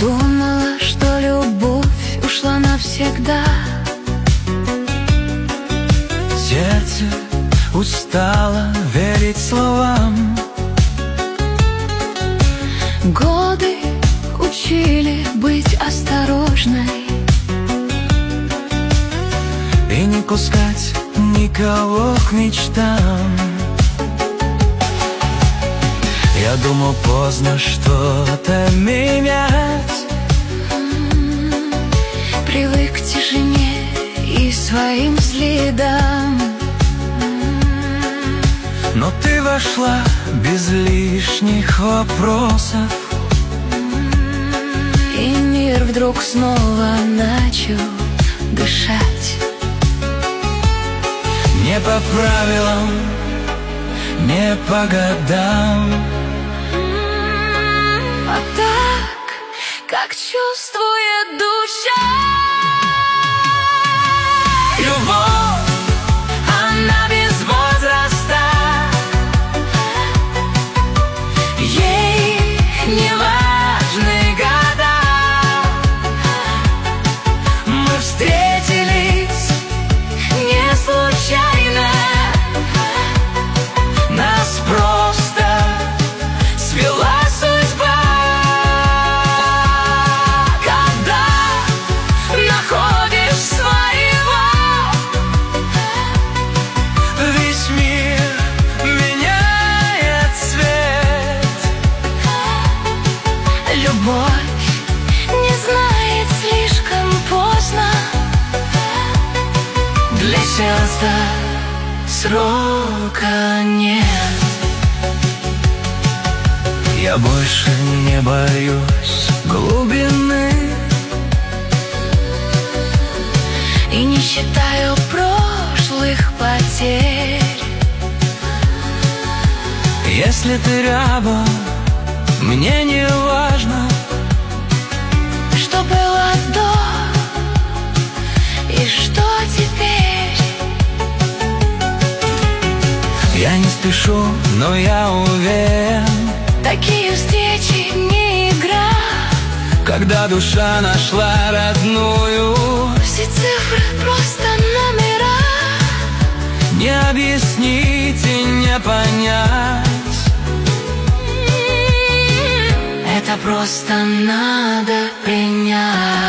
Думала, что любовь ушла навсегда. Сердце устало верить словам. Годы учили быть осторожной И не пускать никого к мечтам. Я думал, поздно что-то менять. Привык к тишине и своим следам. Но ты вошла без лишних вопросов, И мир вдруг снова начал дышать. не по правилам, не по годам, А так, как чувствует душа. любовь, она без возраста. Ей не важны года. Мы встретились не случайно. Нас просто свела судьба. Когда находишь своего, весь мир меняет цвет. Любовь не знает слишком поздно. Для сердца срока нет. Я больше не боюсь глубины И не считаю прошлых потерь. Если ты рядом, мне не важно, Что было до и что теперь. я не спешу, но я уверен, Такие встречи не игра. когда душа нашла родную. Все цифры просто номера. Не объяснить и не понять. Это просто надо принять.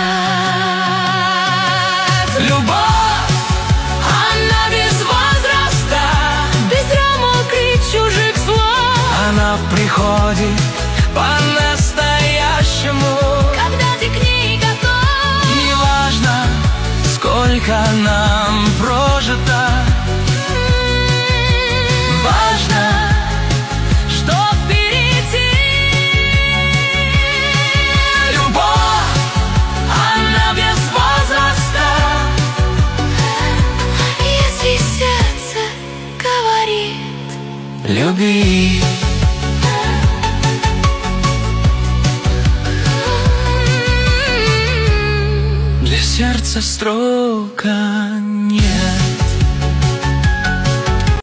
Любовь, она без возраста. Без рамок и чужих слов. Она приходит по-настоящему. Когда ты к ней готов. Неважно, сколько нам прожито. Важно, что впереди. Любовь, она без возраста. Если сердце говорит, Люби. Для сердца строка нет.